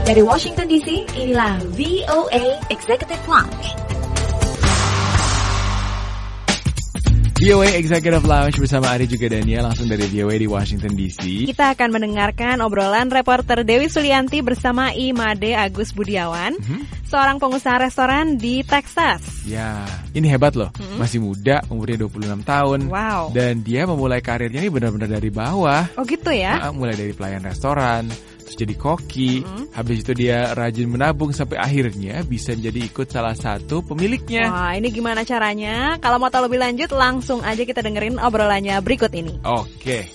Dari Washington DC, inilah VOA Executive Lounge. VOA Executive Lounge bersama Ari juga Daniel langsung dari VOA di Washington DC. Kita akan mendengarkan obrolan reporter Dewi Sulianti bersama Imade Agus Budiawan, seorang pengusaha restoran di Texas. Ya, ini hebat loh. Masih muda, umurnya 26 tahun. Wow. Dan dia memulai karirnya ini benar-benar dari bawah. Oh gitu ya? Mulai dari pelayan restoran, terus jadi koki. Habis itu dia rajin menabung sampai akhirnya bisa jadi ikut salah satu pemiliknya. Wah, ini gimana caranya? Kalau mau tahu lebih lanjut, langsung aja kita dengerin obrolannya berikut ini. Oke.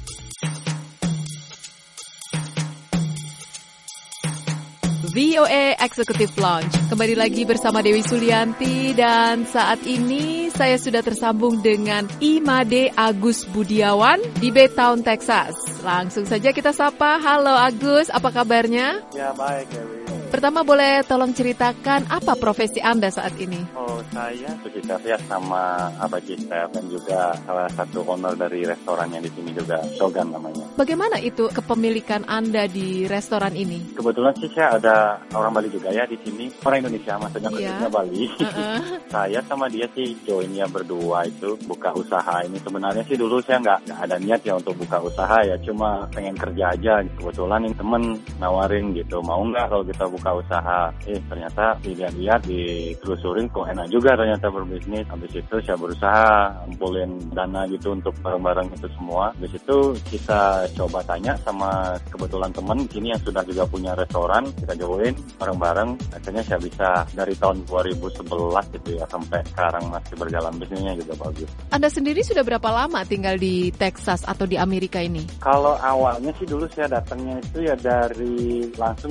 VOA Executive Lounge. Kembali lagi bersama Dewi Sulianti dan saat ini saya sudah tersambung dengan Imade Agus Budiawan di Baytown, Texas. Langsung saja kita sapa. Halo Agus, apa kabarnya? Ya baik Dewi. Pertama boleh tolong ceritakan apa profesi Anda saat ini? Oh saya sekretariat sama Abah Chef dan juga salah satu owner dari restorannya di sini juga, Shogun namanya. Bagaimana itu kepemilikan Anda di restoran ini? Kebetulan sih saya ada orang Bali juga ya di sini, orang Indonesia maksudnya kerjanya Bali. Saya sama dia sih joinnya berdua itu buka usaha ini. Sebenarnya sih dulu saya nggak ada niat ya untuk buka usaha ya, cuma pengen kerja aja. Kebetulan yang temen nawarin gitu, mau nggak kalau kita buka usaha. Ternyata dilihat-lihat ditelusurin kok enak juga ternyata berbisnis. Habis itu saya berusaha ngumpulin dana gitu untuk barang-barang itu semua. Habis itu kita coba tanya sama kebetulan teman di sini yang sudah juga punya restoran, kita join bareng-bareng. Akhirnya saya bisa dari tahun 2011 gitu ya sampai sekarang masih berjalan bisnisnya juga bagus. Anda sendiri sudah berapa lama tinggal di Texas atau di Amerika ini? Kalau awalnya sih dulu saya datangnya itu ya dari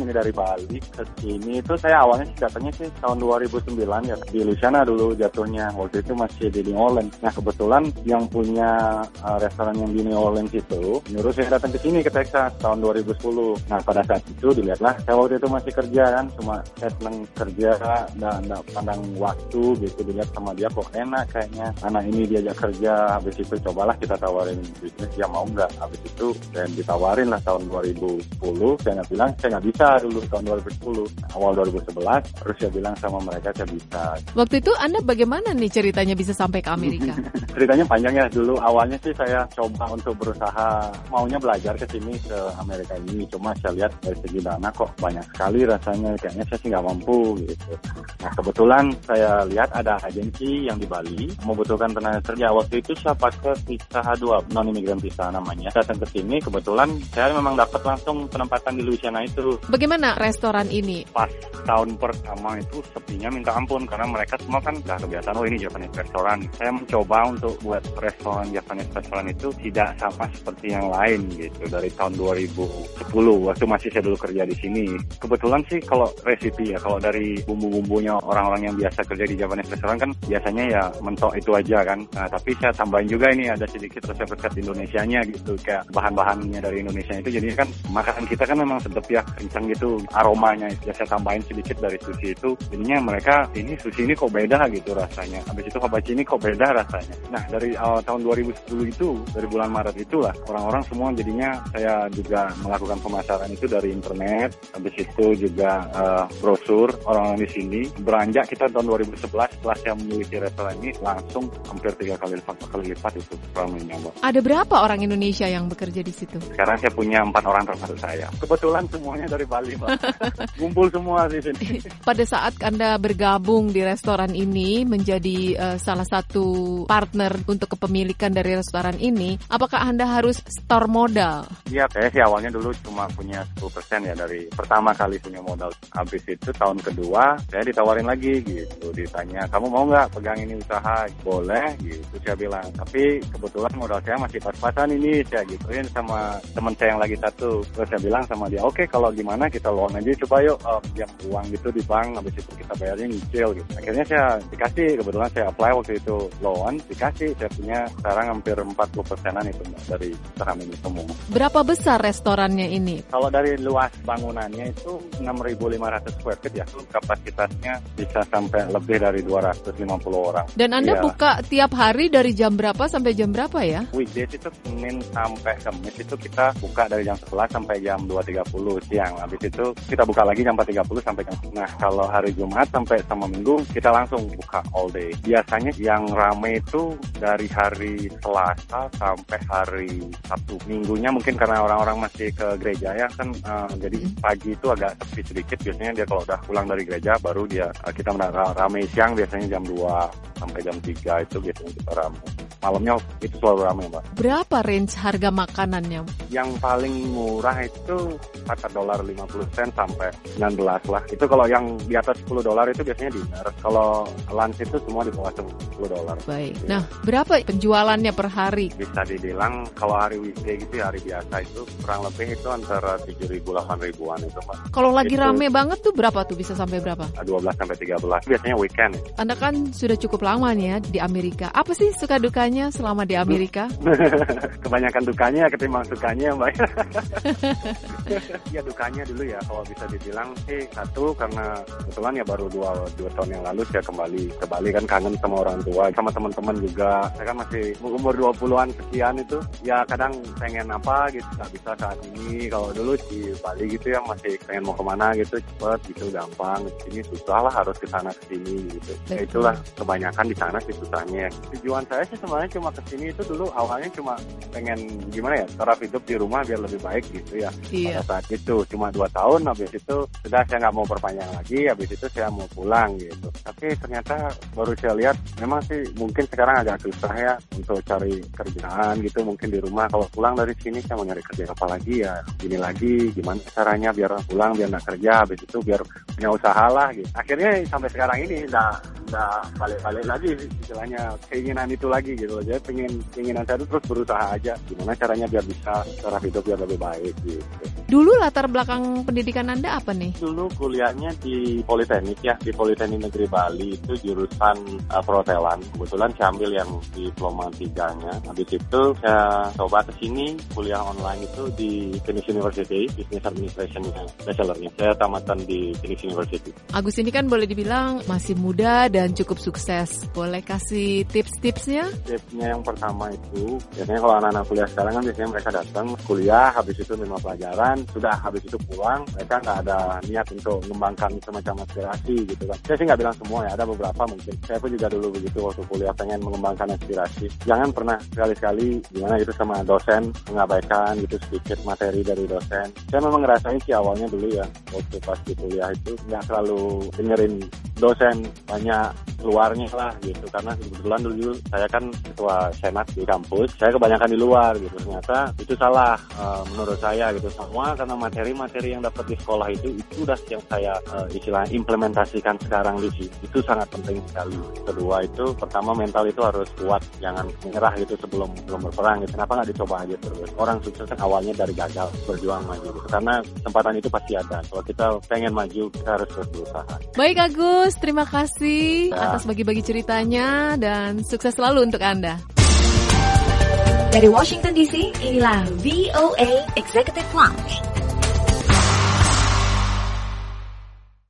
Bali ke sini itu saya awalnya sih datangnya sih tahun 2009 ya di Louisiana dulu jatuhnya. Waktu itu masih di New Orleans. Nah kebetulan yang punya restoran yang di New Orleans itu nyuruh saya datang ke sini ke Texas tahun 2010. Nah pada saat itu dilihatlah saya waktu itu masih kerja kan, cuma saya senang kerja dan pandang waktu gitu, dilihat sama dia kok enak kayaknya anak ini diajak kerja. Habis itu cobalah kita tawarin bisnis, dia mau nggak. Habis itu dan ditawarin lah tahun 2010. Saya bilang saya nggak bisa dulu tahun 2010, awal 2011 terus saya bilang sama mereka saya bisa. Waktu itu Anda bagaimana nih ceritanya bisa sampai ke Amerika? Ceritanya panjang ya. Dulu awalnya sih saya coba untuk berusaha maunya belajar ke sini ke Amerika ini, cuma saya lihat dari segi dana kok banyak sekali rasanya, kayaknya saya sih nggak mampu gitu. Nah kebetulan saya lihat ada agensi yang di Bali membutuhkan tenaga kerja. Waktu itu saya pakai visa H2 non imigran visa namanya. Datang ke sini kebetulan saya memang dapat langsung penempatan di Louisiana itu. Bagaimana restoran ini? Pas tahun pertama itu sepinya minta ampun karena mereka semua kan udah kebiasaan, oh ini Japanese restoran. Saya mencoba untuk buat restoran Japanese restoran itu tidak sama seperti yang lain gitu dari tahun 2010 waktu masih saya dulu kerja di sini. Kebetulan sih kalau resipi ya, kalau dari bumbu-bumbunya orang-orang yang biasa kerja di Japanese restoran kan biasanya ya mentok itu aja kan. Nah tapi saya tambahin juga ini ada sedikit resep-resep Indonesianya gitu, kayak bahan-bahannya dari Indonesia itu, jadi kan makanan kita kan memang sedap ya, kencang gitu aromanya. Ya saya tambahin sedikit dari sushi itu, jadinya mereka ini sushi ini kok beda gitu rasanya. Habis itu hibachi ini kok beda rasanya. Nah dari tahun 2010 itu, dari bulan Maret itulah orang-orang semua jadinya saya juga melakukan pemasaran itu dari internet. Habis itu juga brosur orang-orang di sini. Beranjak kita tahun 2011 setelah saya memiliki restoran ini langsung hampir 3 kali lipat itu ramainya. Ada berapa orang Indonesia yang bekerja di situ? Sekarang saya punya 4 orang termasuk saya. Kebetulan semuanya dari Bali, Pak. Ngumpul semua di sini. Pada saat Anda bergabung di restoran ini menjadi salah satu partner untuk kepemilikan dari restoran ini, apakah Anda harus store modal? Iya, saya sih awalnya dulu cuma punya 10% ya dari pertama kali punya modal. Habis itu tahun kedua saya ditawarin lagi gitu, ditanya kamu mau nggak pegang ini usaha? Boleh gitu saya bilang. Tapi kebetulan modal saya masih pas-pasan ini, saya gituin sama teman saya yang lagi satu. Terus saya bilang sama dia, oke, kalau gimana kita loan aja coba yuk, pinjam uang gitu di bank, habis itu kita bayarnya nyicil gitu. Akhirnya saya dikasih, kebetulan saya apply waktu itu loan, dikasih. Saya punya sekarang hampir 40%-an itu dari saham ini semua. Berapa besar restorannya ini? Kalau dari luas bangunannya itu 6.500 square feet ya, kapasitasnya bisa sampai lebih dari 250 orang. Dan Anda buka tiap hari dari jam berapa sampai jam berapa ya? Weekdays itu Senin sampai Kamis itu kita buka dari jam 11 sampai jam 2.30 siang. Habis itu kita buka lagi jam 4.30 sampai jam. Nah, kalau hari Jumat sampai sama Minggu kita langsung buka all day. Biasanya yang rame itu dari hari Selasa sampai hari Sabtu. Minggunya mungkin karena orang-orang masih ke gereja ya kan, jadi pagi itu agak sepi sedikit. Biasanya dia kalau udah pulang dari gereja baru kita rame siang, biasanya jam 2 sampai jam 3 itu biasanya kita rame. Malamnya itu selalu rame, Mbak. Berapa range harga makanannya? Yang paling murah itu $4.50 sampai 19 lah. Itu kalau yang di atas $10 itu biasanya dinner. Kalau lunch itu semua di bawah $10. Baik. Ya. Nah, berapa penjualannya per hari? Bisa dibilang kalau hari weekday gitu ya, hari biasa itu kurang lebih itu antara 7.000-8.000-an itu, Mbak. Kalau lagi itu rame banget tuh berapa tuh, bisa sampai berapa? 12 sampai 13. Biasanya weekend. Anda kan sudah cukup lama nih ya di Amerika. Apa sih suka dukanya selama di Amerika? Kebanyakan dukanya ketimbang sukanya, Mbak. Ya dukanya dulu ya, kalau bisa dibilang sih satu karena kebetulan ya baru 2 tahun yang lalu saya kembali ke Bali kan, kangen sama orang tua, sama teman-teman juga. Saya kan masih umur 20-an sekian itu, ya kadang pengen apa gitu, nggak bisa saat ini. Kalau dulu di Bali gitu ya masih pengen mau kemana gitu cepet gitu, gampang. Di sini susah lah, harus ke sana ke sini gitu. Ya itulah kebanyakan di sana sih susahnya. Tujuan saya sih sebenarnya cuma ke sini itu dulu awalnya cuma pengen gimana ya, taraf hidup di rumah biar lebih baik gitu ya. Iya. Pada saat itu cuma 2 tahun, habis itu sudah saya nggak mau perpanjang lagi, habis itu saya mau pulang gitu. Tapi ternyata baru saya lihat memang sih mungkin sekarang agak susah ya untuk cari kerjaan gitu, mungkin di rumah. Kalau pulang dari sini saya mau nyari kerja apa lagi ya, gini lagi gimana caranya biar pulang biar nggak kerja, habis itu biar punya usaha lah gitu. Akhirnya sampai sekarang ini udah balik-balik lagi istilahnya, keinginan itu lagi gitu. Jadi keinginan saya itu terus berusaha aja gimana caranya biar bisa taraf hidup biar lebih baik gitu. Dulu latar belakang pendidikan Anda apa nih? Dulu kuliahnya di Politeknik ya, di Politeknik Negeri Bali, itu jurusan perhotelan. Kebetulan saya ambil yang diploma 3-nya. Habis itu saya coba ke sini kuliah online itu di Phoenix University, Business Administration bachelornya. Saya tamatan di Phoenix University. Agus ini kan boleh dibilang masih muda dan cukup sukses. Boleh kasih tips-tipsnya? Tipsnya yang pertama itu, biasanya kalau anak-anak kuliah sekarang kan biasanya mereka datang kuliah, habis itu 5 pelajaran, sudah habis itu pulang, mereka nggak ada niat untuk mengembangkan semacam aspirasi gitu kan. Saya sih nggak bilang semua ya, ada beberapa mungkin. Saya pun juga dulu begitu waktu kuliah, pengen mengembangkan aspirasi. Jangan pernah sekali-sekali gimana gitu sama dosen, mengabaikan gitu sedikit materi dari dosen. Saya memang ngerasain sih awalnya dulu ya, waktu pas di kuliah itu nggak selalu dengerin dosen, banyak luarnya lah gitu. Karena kebetulan dulu saya kan ketua senat di kampus, saya kebanyakan di luar gitu. Ternyata itu salah menurut saya gitu. Semua karena materi-materi yang dapat di sekolah itu udah yang saya istilahnya implementasikan sekarang di sini. Itu sangat penting sekali. Kedua itu, pertama mental itu harus kuat, jangan menyerah gitu sebelum berperang gitu. Kenapa nggak dicoba aja terus? Orang sukses kan awalnya dari gagal, berjuang maju gitu. Karena kesempatan itu pasti ada. Kalau kita pengen maju, kita harus terus berusaha. Baik Agus, terima kasih atas bagi-bagi ceritanya dan sukses selalu untuk Anda. Dari Washington DC, inilah VOA Executive Lounge.